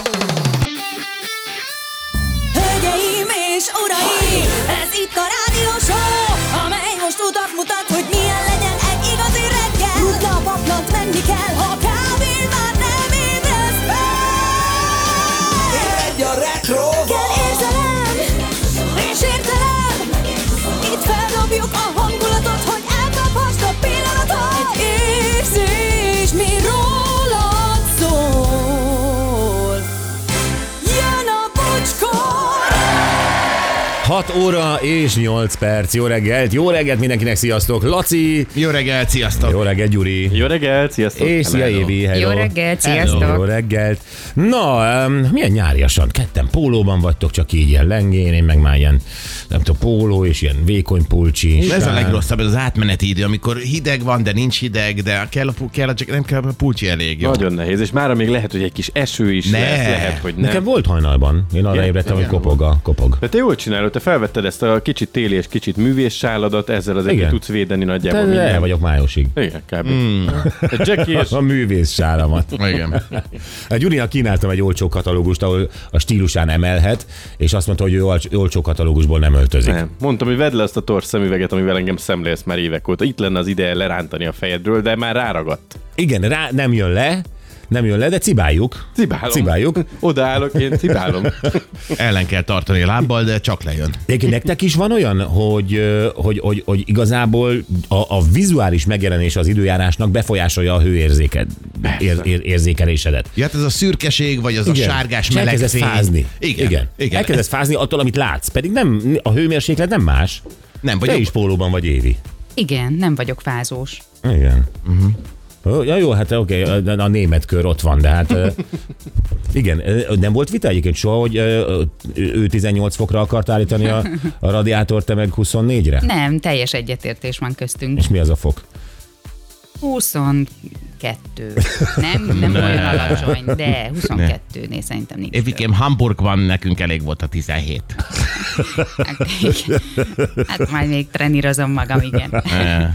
Hölgyeim és uraim, ez itt a rádió show, amely most utat mutat, hogy milyen legyen egy igazi reggel. Rutna a paplant, menni kell, ha kávén már nem ébresz fel. Egy a retro. Kell érzelem és értelem, itt feldobjuk a hangulatot, hogy elkaphast a pillanatot. Egy érzés, mi rólad szól. Jön a bocskor. 6 óra és 8 perc. Jó reggelt mindenkinek, sziasztok! Laci! Jó reggelt, sziasztok! Jó reggelt, Gyuri! Jó reggelt, sziasztok! És szia, Évi! Hello. Jó reggelt, sziasztok! Jó reggelt! Na, milyen nyáriasan? Ketten pólóban vagytok, csak így ilyen lengén, én meg már ilyen, nem tudom, póló és ilyen vékony pulcsi. Ez a legrosszabb, ez az átmeneti idő, amikor hideg van, de nincs hideg, de csak nem kell a pulcsi elég. Jó? Nagyon nehéz, és mára még lehet, hogy egy kis eső is lesz, lehet, hogy nem. Nekem volt hajnalban. Én arra ébredtem, hogy kopog. De te jól csinálod, te felvetted ezt a kicsit téli és kicsit művés sáladat, ezzel az egyet tudsz védeni nagyjából minden. El vagyok májusig. Igen, kb. A Jackie és... A művész sáramat. Igen. Gyurinak kínáltam egy olcsó katalógust, ahol a stílusán emelhet, és azt mondta, hogy ő olcsó katalógusból nem öltözik. Nem. Mondtam, hogy vedd le azt a torz szemüveget, amivel engem szemlélsz már évek óta. Itt lenne az ideje lerántani a fejedről, de már ráragadt. Igen, nem jön le, de cibáljuk. Cibáljuk. Odaállok, én cibálom. Ellen kell tartani a lábbal, de csak lejön. De nektek is van olyan, hogy igazából a vizuális megjelenés az időjárásnak befolyásolja a hőérzékelésedet. Ja, hát ez a szürkeség, vagy az Igen. a sárgás És meleg elkezdesz fény. fázni. Igen. Elkezdesz fázni attól, amit látsz. Pedig nem, a hőmérséklet nem más. Nem Te vagyok. is pólóban vagy, Évi. Igen, nem vagyok fázós. Igen. Ja, jó, hát oké, a német kör ott van, de hát igen, nem volt vita egyébként soha, hogy ő 18 fokra akart állítani a radiátort, te meg 24-re? Nem, teljes egyetértés van köztünk. És mi az a fok? 22. Nem olyan alacsony, de 22-nél szerintem nincs. Évikém, Hamburgban nekünk elég volt a 17. Hát majd még trenírozom magam, igen.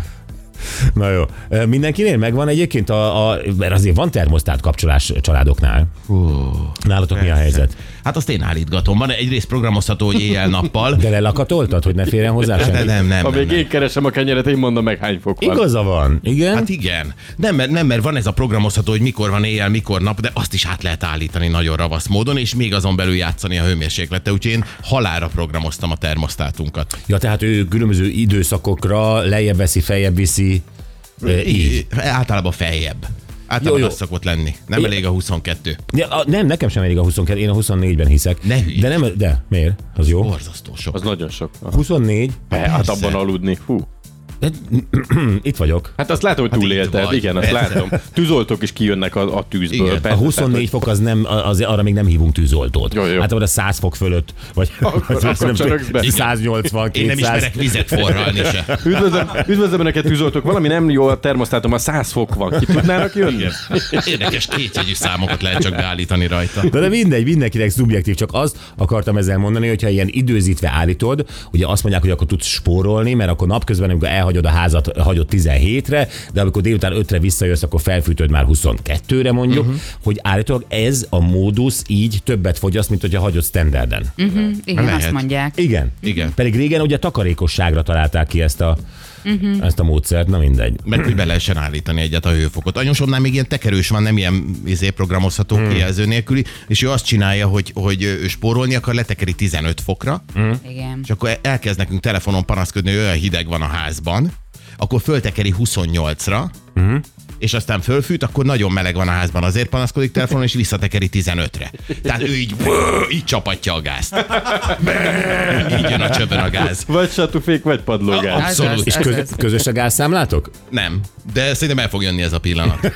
Na jó. Mindenkinél megvan egyébként, mert azért van termosztát kapcsolás családoknál. Nálatok mi a helyzet? Hát azt én állítgatom. Van egyrészt programozható, hogy éjjel-nappal. De lelakatoltad, hogy ne férjen hozzá senki? Nem. Ha még én keresem a kenyeret, én mondom meg, hány fok van. Igaza van. Igen? Hát igen. Nem, mert van ez a programozható, hogy mikor van éjjel, mikor nap, de azt is át lehet állítani nagyon ravasz módon, és még azon belül játszani a hőmérséklettel. Úgyhogy én halálra programoztam a termosztátunkat. Ja, tehát ő különböző időszakokra lejjebb veszi, feljebb viszi. Így. Általában feljebb. Általában Jó. az szokott lenni. Nem elég a 22. Ja, nem, nekem sem elég a 22, én a 24-ben hiszek. Ne hülyesd. De miért? Az jó? Borzasztó sok. Az nagyon sok. 24? Hát abban aludni. Hú. De, itt vagyok. Hát azt látom, hogy Hát túlélted. itt vagy. Igen, azt látom. Tűzoltók is kijönnek a tűzből. Igen. Persze, A 24 fok az nem, arra még nem hívunk tűzoltót. Jó. Hát a 100 fok fölött, vagy Akkor csörögsz be. 180, 200. Én nem ismerek vizet forralni se. Üdvözlöm neked, tűzoltók. Valami nem jó a termosztátom, a 100 fok van. Ki tudnának jönni? Érdekes kétjegyű számokat lehet csak beállítani rajta. De mindegy, mindenkinek szubjektív, csak azt akartam ezzel mondani, hogyha ilyen időzítve állítod, ugye azt mondják, hogy akkor tudsz spórolni, mert akkor napközben, amikor elhagyod a házat, hagyod 17-re, de amikor délután 5-re visszajössz, akkor felfűtöd már 22-re mondjuk, hogy állítólag ez a módusz így többet fogyaszt, mint hogyha hagyod standarden. Igen, Lehet. azt mondják. Igen. Pedig régen ugye takarékosságra találták ki ezt a módszert, na mindegy. Mert hogy be lehessen állítani egyet a hőfokot. Anyósomnál még ilyen tekerős van, nem ilyen programozható kijelző nélküli, és ő azt csinálja, hogy ő spórolni akar, letekeri 15 fokra, Igen. és akkor elkezd nekünk telefonon panaszkodni, hogy olyan hideg van a házban, akkor föltekeri 28-ra, és aztán fölfűt, akkor nagyon meleg van a házban, azért panaszkodik telefonon, és visszatekeri 15-re. Tehát ő így csapatja a gázt. Így jön a csöbön a gáz. Vagy satufék, vagy padlógás. Abszolút. És közös a gázszámlátok? Nem, de szerintem el fog jönni ez a pillanat.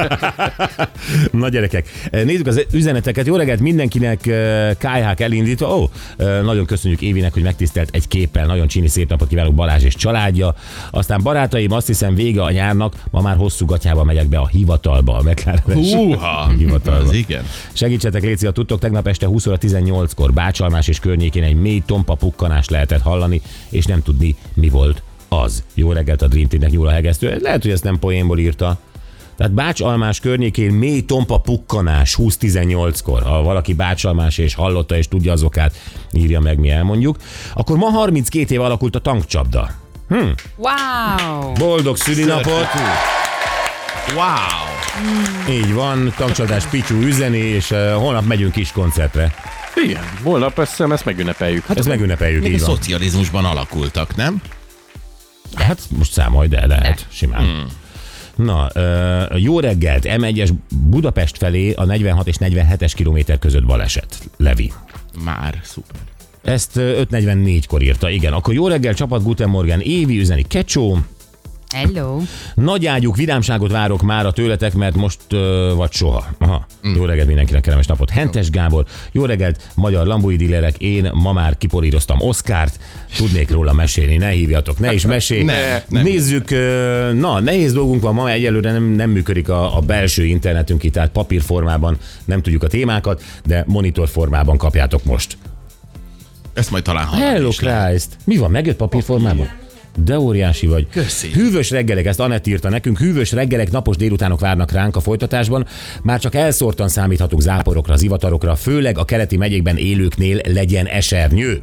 Na gyerekek, nézzük az üzeneteket. Jó reggelt mindenkinek, KH elindítva. Nagyon köszönjük Évinek, hogy megtisztelt egy képpel. Nagyon csini szép napot kívánok Balázs és családja. Aztán barátaim, azt hiszem vége a nyárnak, ma már hosszú gatyába megyek be a hivatalba, a McLaren-es Húha! hivatalba. Az igen. Segítsetek, léci, ha tudtok, tegnap este 20 óra 18-kor Bácsalmás és környékén egy mély tompa pukkanást lehetett hallani, és nem tudni, mi volt az. Jó reggelt a Dream Teamnek, Nyúl a hegesztő. Lehet, hogy ezt nem poénból írta, Tehát Bácsalmás környékén mély tompa pukkanás 20-18-kor. Ha valaki Bácsalmás és hallotta és tudja az okát, írja meg, mi elmondjuk. Akkor ma 32 év alakult a tankcsapda. Wow! Boldog szülinapot! Wow! Így van, tankcsapdás Pityu üzeni, és holnap megyünk kis koncertre. Igen, holnap ezt megünnepeljük. Ezt megünnepeljük, Még a így van. szocializmusban alakultak, nem? Hát most számolj, de lehet, simán. Na, jó reggelt, M1-es Budapest felé a 46 és 47-es kilométer között baleset. Levi. Már szuper. Ezt 5:44-kor írta, igen. Akkor jó reggel, csapat, Guten Morgen, Évi üzeni Kecsó. Hello! Nagy ágyuk, vidámságot várok mára tőletek, mert most vagy soha. Aha. Jó reggelt mindenkinek, kellemes napot. Hentes Gábor, jó reggelt, magyar lambói dílerek, én ma már kipolíroztam Oszkárt, tudnék róla mesélni, ne hívjatok, ne is mesélj. Nem. Nézzük, na, nehéz dolgunk van, ma egyelőre nem működik a belső internetünk itt, tehát papírformában nem tudjuk a témákat, de monitor formában kapjátok most. Ezt majd talán hallani Hello is lehet. Christ! Mi van, megjött papírformában? De óriási vagy. Köszi. Hűvös reggelek, ezt Anett írta nekünk, hűvös reggelek, napos délutánok várnak ránk a folytatásban. Már csak elszórtan számíthatunk záporokra, zivatarokra, főleg a keleti megyékben élőknél legyen esernyő.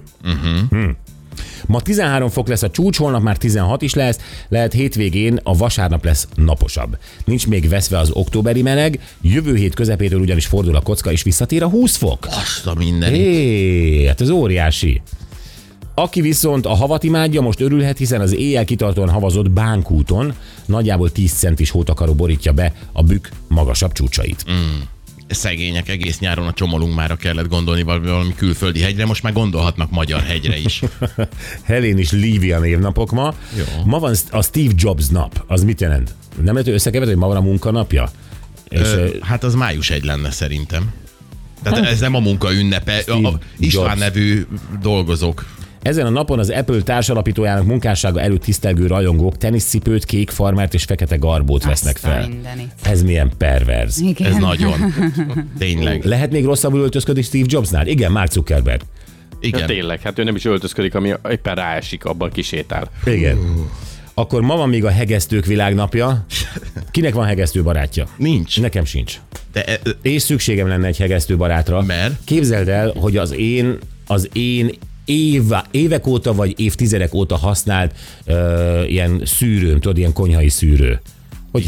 Ma 13 fok lesz a csúcs, holnap már 16 is lesz, lehet hétvégén a vasárnap lesz naposabb. Nincs még veszve az októberi meleg, jövő hét közepétől ugyanis fordul a kocka és visszatér a 20 fok. Azt a mindenit. Hé, hát ez óriási. Aki viszont a havat imádja, most örülhet, hiszen az éjjel kitartóan havazott Bánkúton nagyjából 10 centis hótakaró borítja be a bükk magasabb csúcsait. Szegények, egész nyáron a Csomolungmára kellett gondolni valami külföldi hegyre, most már gondolhatnak magyar hegyre is. Helén és Lívia névnapok ma. Jó. Ma van a Steve Jobs nap. Az mit jelent? Nem lehet összekeverni, hogy ma van a munkanapja? És, Hát az május 1 lenne szerintem. Tehát ez nem a munka ünnepe, a István Jobs. nevű dolgozók. ezen a napon az Apple társalapítójának munkássága előtt tisztelgő rajongók teniszcipőt, kék farmert és fekete garbót vesznek Azt a fel. mindenit. Ez milyen perverz. Igen. Ez nagyon. Tényleg. Lehet még rosszabbul öltözködik Steve Jobsnál? Igen, Mark Zuckerberg. Ja, Igen. tényleg, hát ő nem is öltözködik, ami éppen ráesik, abban kisétál. Igen. Akkor ma van még a hegesztők világnapja. Kinek van hegesztő barátja? Nincs. Nekem sincs. De És szükségem lenne egy hegesztő barátra. Mert? Képzeld el, hogy az én évek óta vagy évtizedek óta használt ilyen szűrőm, tudod, ilyen konyhai szűrő. Hogy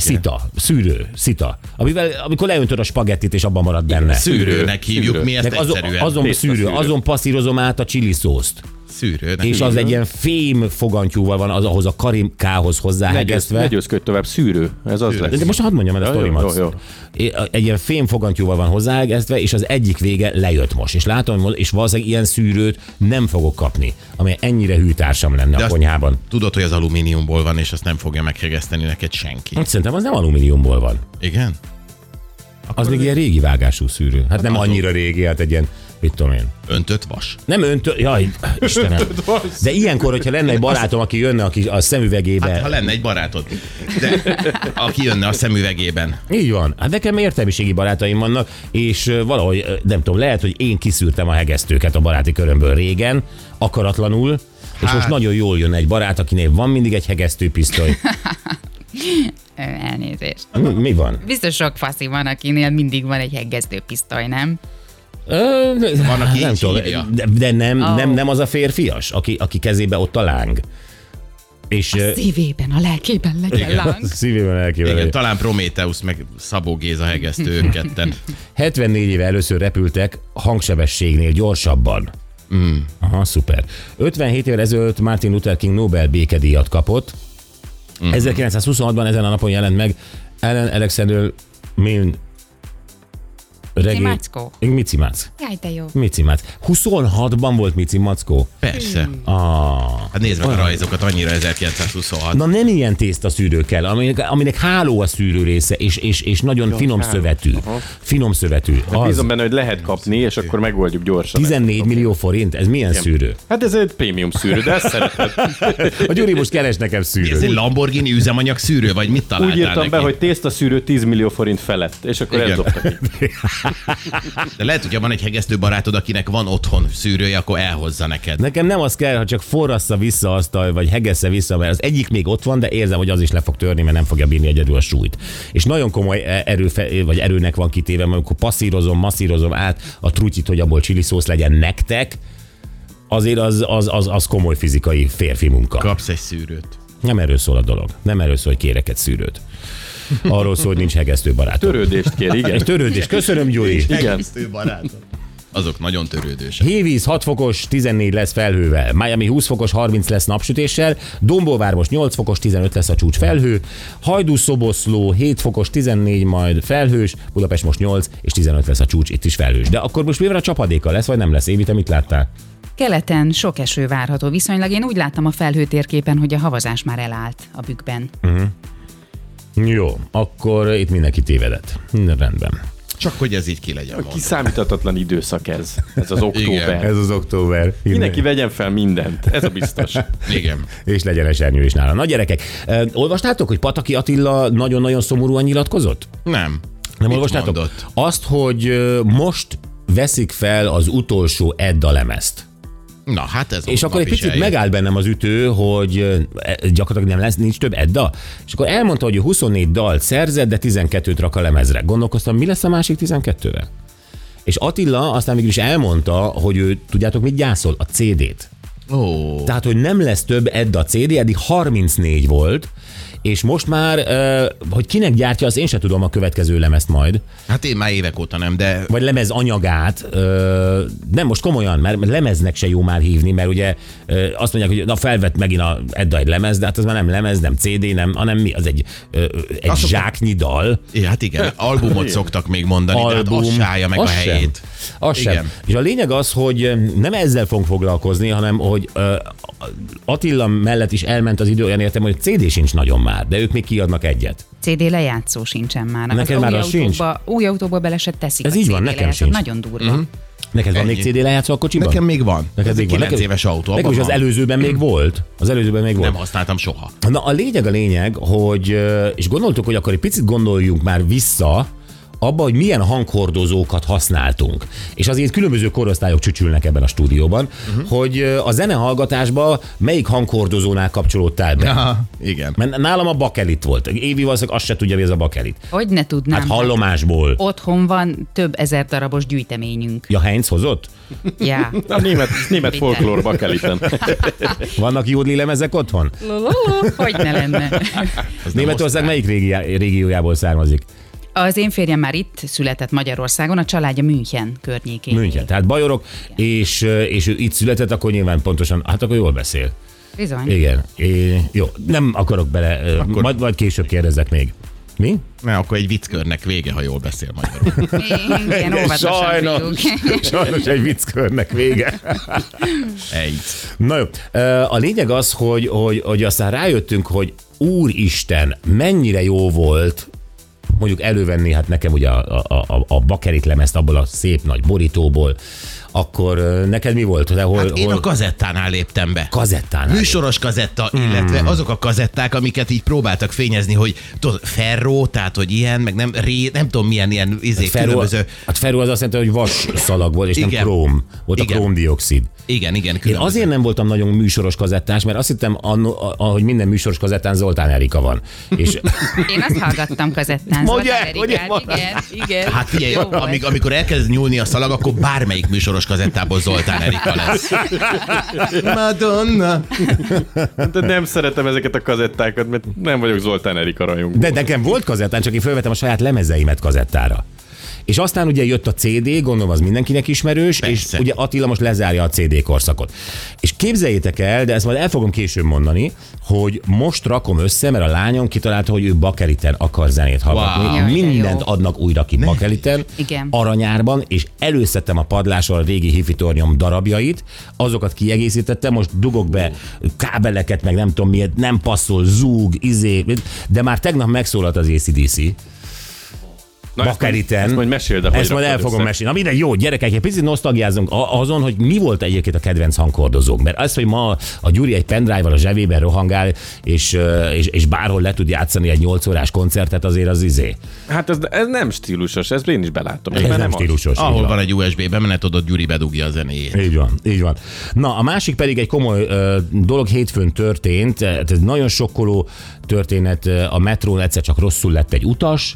szita. Amikor leöntöd a spagettit, és abban marad benne. Szűrőnek hívjuk mi ezt Meg egyszerűen. azon passzírozom át a chili szószt. Szűrőnek. És az egy ilyen fém fogantyúval van az ahhoz a karikához hozzáhegesztve. Ne győzködj tovább, szűrő. Ez az lesz. De most hadd mondjam el a sztorimat. Jó. Egy ilyen fém fogantyúval van hozzáhegesztve, és az egyik vége lejött most. És látom, és valószínűleg ilyen szűrőt nem fogok kapni, amely ennyire hűtársam lenne De a azt konyhában. Tudod, hogy az alumíniumból van, és azt nem fogja meghegeszteni neked senki. Szerintem az nem alumíniumból van. Igen? Az még ilyen régi vágású szűrő. Hát nem annyira régi, hát egy ilyen, mit tudom én. Öntött vas. Nem jaj, Istenem. De ilyenkor, hogyha lenne egy barátom, aki jönne a szemüvegébe. Hát, ha lenne egy barátod, de aki jönne a szemüvegében. Így van. Hát nekem értelmiségi barátaim vannak, és valahogy, nem tudom, lehet, hogy én kiszűrtem a hegesztőket a baráti körömből régen, akaratlanul, és most nagyon jól jön egy barát, akinél van mindig egy hegesztőpisztoly. Elnézést. Mi van? Biztos sok faszi van, akinél mindig van egy heggesztő pisztoly, nem? Van, aki Nem így tudom, hívja. de nem az a férfias, aki kezébe ott a láng. És Szívében, a lelkében legyen láng. szívében elkívül. Igen, talán Prométeusz meg Szabó Géza hegesztő ők ketten. 74 éve először repültek hangsebességnél gyorsabban. Aha, szuper. 57 évvel ezelőtt Martin Luther King Nobel békedíjat kapott. 1926-ban ezen a napon jelent meg Ellen Alexander Milne regény. Mackó. Mici Mack. Jaj, de jó. Mici Mack. 26-ban volt Mici Mackó. Persze. Hát nézd meg a rajzokat, annyira 1926. Na nem ilyen tésztaszűrő kell, aminek háló a szűrő része, és nagyon finom szövetű. Finom szövetű. Az Bízom benne, hogy lehet kapni, és akkor megoldjuk gyorsan. 14 millió forint, ez milyen szűrő? Hát ez egy prémium szűrő, de ezt szereted. A Gyuri most keres nekem Ez szűrőt. egy Lamborghini üzemanyag szűrő, vagy mit találtál Úgy írtam neki? be, hogy tésztaszűrő 10 millió forint felett, és akkor Igen. ezt dobtak ki. De lehet, hogyha van egy hegesztő barátod, akinek van otthon szűrője, akkor elhozza neked. Nekem nem az kell, ha csak forrassza vissza azt, vagy hegesse vissza, mert az egyik még ott van, de érzem, hogy az is le fog törni, mert nem fogja bírni egyedül a súlyt. És nagyon komoly erőnek van kitéve, amikor masszírozom át a trutyit, hogy abból chili szósz legyen nektek, azért az komoly fizikai férfi munka. Kapsz egy szűrőt. Nem erről szól a dolog. Nem erről szól, hogy kérek egy szűrőt. Arról szól, hogy nincs hegesztő barátom. Törődést kér, igen. Egy törődés. Köszönöm, Gyuri. Igen. Hegesztő barátom. Azok nagyon törődősek. Hévíz 6 fokos, 14 lesz felhővel. Miami 20 fokos, 30 lesz napsütéssel. Dombóvár most 8 fokos, 15 lesz a csúcs felhő. Hajdú-Szoboszló 7 fokos, 14 majd felhős. Budapest most 8 és 15 lesz a csúcs, itt is felhős. De akkor most mi van, a csapadéka lesz, vagy nem lesz? Évi, te mit láttál? Keleten sok eső várható viszonylag. Én úgy láttam a felhőtérképen, hogy a havazás már elállt a bükkben. Jó, akkor itt mindenki tévedett. Rendben. Csak hogy ez így ki legyen mondva. Kiszámíthatatlan időszak ez az október. Ez az október. Mindenki vegyen fel mindent, ez a biztos. Igen. És legyen esernyő is nála. Na gyerekek, olvastátok, hogy Pataki Attila nagyon-nagyon szomorúan nyilatkozott? Nem. Nem Mit olvastátok? mondott? Azt, hogy most veszik fel az utolsó Edda lemezt. Na, hát ez És akkor egy picit megállt bennem az ütő, hogy gyakorlatilag nincs több Edda. És akkor elmondta, hogy 24 dalt szerzett, de 12-t rak a lemezre. Gondolkoztam, mi lesz a másik 12-vel? És Attila aztán mégis elmondta, hogy ő, tudjátok mit gyászol? A CD-t. Ó. Tehát, hogy nem lesz több Edda CD, eddig 34 volt, és most már, hogy kinek gyártja, azt én sem tudom a következő lemezt majd. Hát én már évek óta nem, de... Vagy lemez anyagát, nem most komolyan, mert lemeznek se jó már hívni, mert ugye azt mondják, hogy na felvett megint a Edda egy lemez, de hát az már nem lemez, nem CD, nem, hanem mi, az egy zsáknyi dal. Hát igen, albumot szoktak még mondani, de hát az se állja meg a helyét. Az sem. És a lényeg az, hogy nem ezzel fogunk foglalkozni, hanem hogy Attila mellett is elment az idő, olyan értem, hogy CD sincs nagyon már, de ők még kiadnak egyet. CD lejátszó sincsen már. Neked már az sincs? Új autóba bele se teszik. Ez a így CD van, nekem lejátszót. sincs. Nagyon durva. Neked van Ennyi. még CD lejátszó a kocsiban? Nekem még van. Neked Ez egy még van. 9 éves autó. Nekem abban is az van. előzőben még volt. Az előzőben még volt. Nem használtam soha. Na a lényeg, hogy, és gondoltuk, hogy akkor egy picit gondoljunk már vissza, abba, hogy milyen hanghordozókat használtunk. És azért különböző korosztályok csücsülnek ebben a stúdióban, hogy a zenehallgatásban melyik hanghordozónál kapcsolódtál be. Aha, igen. Mert nálam a bakelit volt. Évi valószínűleg azt se tudja, mi ez a bakelit. Hogy ne tudnám. Hát hallomásból. Otthon van több ezer darabos gyűjteményünk. Ja, Heinz hozott? Ja. A német folklór bakeliten. Vannak jódli lemezek otthon? Hogy ne lenne. Németország melyik régiójából származik? Az én férjem már itt született Magyarországon, a családja München környékén. München, tehát bajorok, és ő itt született, akkor nyilván pontosan, hát akkor jól beszél. Bizony. Igen. Jó, nem akarok bele, majd később kérdezzek még. Mi? Ne, akkor egy vicckörnek vége, ha jól beszél magyarul. Igen, óvatosan fiúk. Sajnos egy vicckörnek vége. Egy. Na jó, a lényeg az, hogy aztán rájöttünk, hogy úristen, mennyire jó volt mondjuk elővenni, hát nekem ugye a bakelit lemezt abból a szép nagy borítóból, akkor neked mi volt? Hát én a kazettánál léptem be. Kazettánál? Műsoros kazetta, illetve azok a kazetták, amiket így próbáltak fényezni, hogy tudod, ferró, tehát hogy ilyen, meg nem tudom milyen ilyen különböző. Hát ferró az azt jelenti, hogy vas szalag volt, és Igen. nem króm. Volt Igen. a krómdioxid. Igen, Én különböző. azért nem voltam nagyon műsoros kazettás, mert azt hittem, hogy minden műsoros kazettán Zoltán Erika van. És Én azt hallgattam kazettán. Ugye? Zoltán Erikát. Ugye? Igen. Hát figyelj, Jó volt. amikor elkezd nyúlni a szalag, akkor bármelyik műsoros kazettából Zoltán Erika lesz. Madonna. De nem szeretem ezeket a kazettákat, mert nem vagyok Zoltán Erika rajongó. de nekem volt kazettán, csak én felvettem a saját lemezeimet kazettára. És aztán ugye jött a CD, gondolom az mindenkinek ismerős, Persze. és ugye Attila most lezárja a CD korszakot. És képzeljétek el, de ezt majd el fogom később mondani, hogy most rakom össze, mert a lányom kitalálta, hogy ő bakeliten akar zenét hallgatni. Wow. Jaj, de Mindent jó. adnak újra ki bakeliten, Igen. aranyárban, és előszedtem a padlásról a régi hifi tornyom darabjait, azokat kiegészítettem, most dugok be kábeleket, meg nem tudom miért, nem passzol, zúg, de már tegnap megszólalt az AC/DC. Bakeliten. Ezt majd meséld, ahogy Ezt majd el raktad fogom össze. mesélni. Na mindegy, jó, gyerekek, egy picit nosztalgiázunk azon, hogy mi volt egyébként a kedvenc hangkordozók. Mert az, hogy ma a Gyuri egy pendrive-val a zsebében rohangál, és bárhol le tud játszani egy 8 órás koncertet, azért az izé. Hát ez nem stílusos, ezt én is belátom. Ez Már nem az. stílusos. így Ahol van. van egy USB bemenet, oda Gyuri bedugja a zenéjét. Így van, így van. Na, a másik pedig egy komoly dolog hétfőn történt. Ez nagyon sokkoló történet. A metrón egyszer csak rosszul lett egy utas,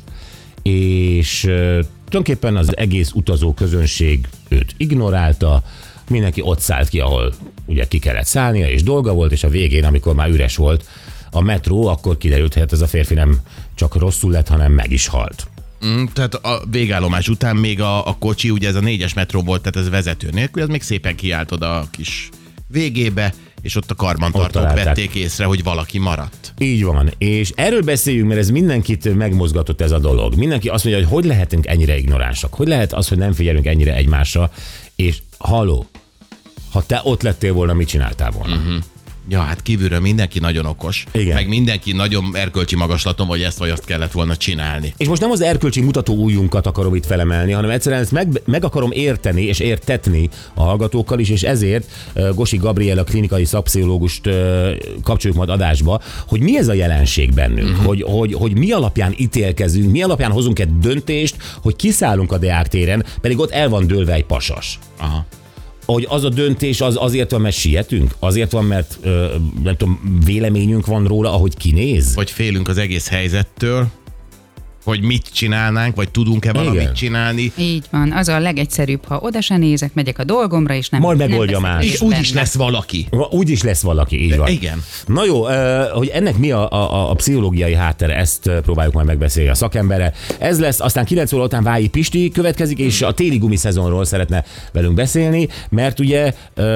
és tulajdonképpen az egész utazó közönség őt ignorálta, mindenki ott szállt ki, ahol ugye ki kellett szállnia, és dolga volt, és a végén, amikor már üres volt a metró, akkor kiderült, hogy hát ez a férfi nem csak rosszul lett, hanem meg is halt. Tehát a végállomás után még a kocsi, ugye ez a 4-es metró volt, tehát ez vezető nélkül, ez még szépen kiállt oda a kis végébe, és ott a karbantartók találták. vették észre, hogy valaki maradt. Így van, és erről beszéljünk, mert ez mindenkit megmozgatott ez a dolog. Mindenki azt mondja, hogy lehetünk ennyire ignoránsak, hogy lehet az, hogy nem figyelünk ennyire egymásra, és halló, ha te ott lettél volna, mit csináltál volna? Ja, hát kívülről mindenki nagyon okos, Igen. meg mindenki nagyon erkölcsi magaslaton, hogy ezt vagy azt kellett volna csinálni. És most nem az erkölcsi mutató ujjunkat akarom itt felemelni, hanem egyszerűen ezt meg akarom érteni és értetni a hallgatókkal is, és ezért Gosi Gabriella klinikai szakpszichológust kapcsoljuk majd adásba, hogy mi ez a jelenség bennünk, hogy mi alapján ítélkezünk, mi alapján hozunk egy döntést, hogy kiszállunk a Deák téren, pedig ott el van dőlve egy pasas. Aha. Hogy az a döntés az azért van, mert sietünk? Azért van, mert nem tudom, véleményünk van róla, ahogy kinéz? Vagy félünk az egész helyzettől, hogy mit csinálnánk, vagy tudunk-e valamit Igen. csinálni. Így van, az a legegyszerűbb, ha oda se nézek, megyek a dolgomra, és nem Majd nem megoldja veszek más. részt És úgy is benne. lesz valaki. Úgy is lesz valaki, így van. Igen. Na jó, hogy ennek mi a pszichológiai háttere, ezt próbáljuk majd megbeszélni a szakembere. Ez lesz, aztán 9 óra után Vályi Pisti következik, és a téli gumiszezonról szeretne velünk beszélni, mert ugye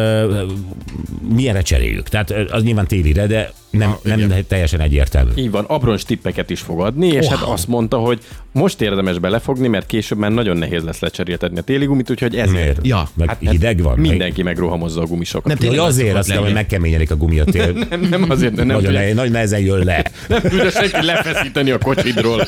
milyenre cseréljük. Tehát az nyilván télire, de nem teljesen egyértelmű. Így van, abroncs tippeket is fog adni, és hát azt mondta, hogy most érdemes belefogni, mert később már nagyon nehéz lesz lecseréltetni a téli gumit, úgyhogy ezért. Miért? Ja, Meg Hát hideg van? Mindenki megrohamozza a gumisokat. Nem, Vagy tényleg az azért szokott azt hiszem, hogy lenni. megkeményedik a gumi a tél. Nem azért, de nem Nagyon, tudja, nagy nehezen jön le. nem tudja senki lefeszíteni a kocsidról.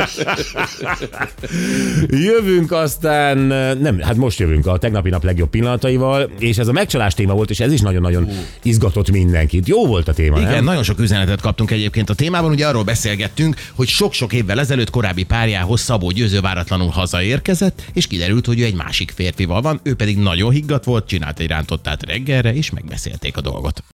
Jövünk aztán, nem, hát most jövünk a tegnapi nap legjobb pillanataival, és ez a megcsalás téma volt, és ez is nagyon-nagyon izgatott mindenkit. Jó volt a téma, Igen, nem? nagyon sok üzenetet kaptunk egyébként a témában. Ugye arról beszélgettünk, hogy sok-sok évvel ezelőtt korábbi párjához Szabó Győző váratlanul hazaérkezett, és kiderült, hogy ő egy másik férfival van, ő pedig nagyon higgadt volt, csinált egy rántottát reggelre, és megbeszélték a dolgot.